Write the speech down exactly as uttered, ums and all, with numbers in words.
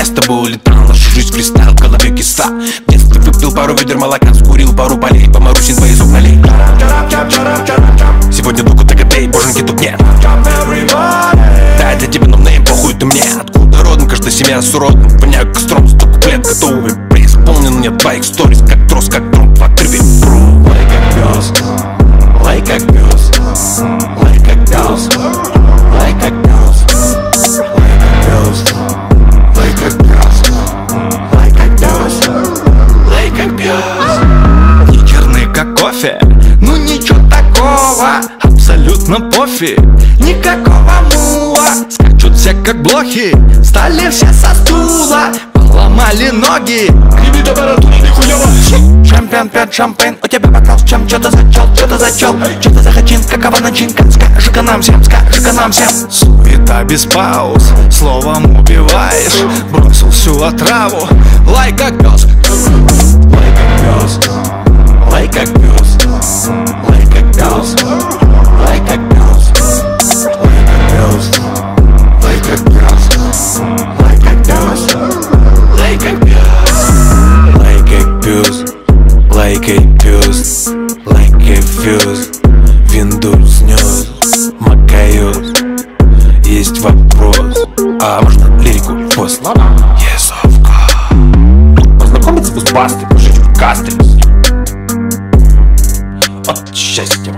с тобой улетал. Наша жизнь фристайл, в голове киса. В детстве выпил пару ведер молока, скурил пару полей, по Марусин твои зуб налей. Сегодня дуку ТГТ, боженьки тут нет. Да, для тебя новная, похуй ты мне. Откуда родом, каждая семья с уродом. Воняю костром, сто куплет готовый. Преисполнен нет твоих сторис, как трос, как тромб в отрыве. Лай как пес, лай как пес, лай как пес, лай как пес, лай как пес, лай как пес, лай как пес. Не черный, как кофе, ну ничего такого, абсолютно пофиг, никакого мула. Скачут все как блохи, стали все со стула, поломали ноги. Греби температуру, нихуево. Чемпион пьет шампейн, у тебя бокал с чем? Что-то зачел, что-то зачел, что-то заходил, какова начинка? Скажи-ка нам всем, скажи-ка нам всем. Суета без пауз, словом убиваешь, бросил всю отраву. Лай как пес, Лай как пес, лай как пес, лай как пес, лай как пес, лай как пес, лай как пес, лай как пес, лай как пес, лай как пес, лай как пес. Винду снес, макает. Есть вопрос, а можно лирику после? Yes, of course. Познакомиться с Бастой, пожить в касты. От счастья.